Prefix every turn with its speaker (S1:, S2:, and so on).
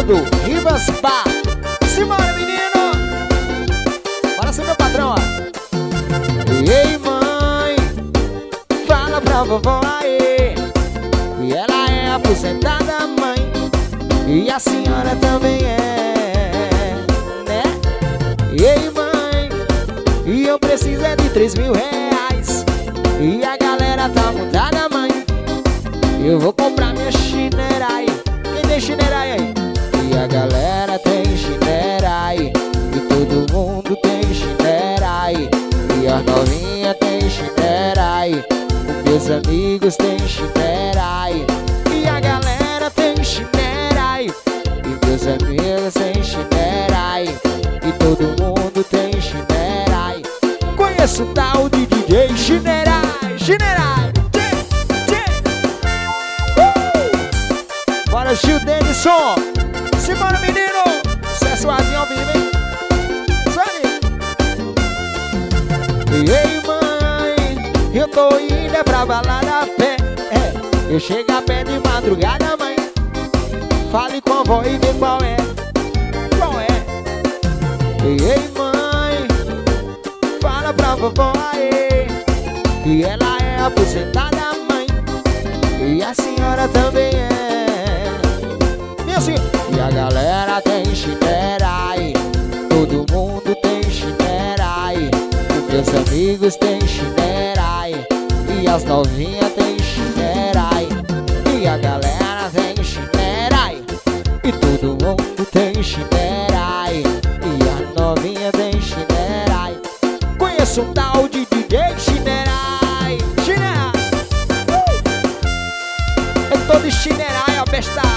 S1: do Rivas Bar. Simbora, menino! Bora ser meu patrão, ó. Ei, mãe, fala pra vovó aí que ela é aposentada, mãe, e a senhora também é, né? Ei, mãe, e eu preciso é de 3.000 reais, e a galera tá montada, mãe. Eu vou comprar minha Shinerai. Quem tem Shinerai aí? E a galera tem Shinerai, e todo mundo tem Shinerai, e as novinhas tem Shinerai, os meus amigos tem Shinerai, e a galera tem Shinerai, e meus amigos tem Shinerai, e todo mundo tem Shinerai. Conheço o tal de DJ Shinerai, Shinerai. Bora, Gil Denison. Simbora, menino. Sucesso azinho ao vivo, hein? Ei, mãe, eu tô indo é pra balada a pé. Eu chego a pé de madrugada, mãe. Fale com a vó e vê qual é. Qual é? Ei, mãe, fala pra vovó aí que ela é aposentada, mãe, e a senhora também é. E a galera tem Shinerai, todo mundo tem Shinerai, os meus amigos tem Shinerai, e as novinhas tem Shinerai, e a galera tem Shinerai, e todo mundo tem Shinerai, e a novinha tem Shinerai. Conheço um tal de DJ Shinerai. Shinerai, eu tô de Shinerai, ó, besta.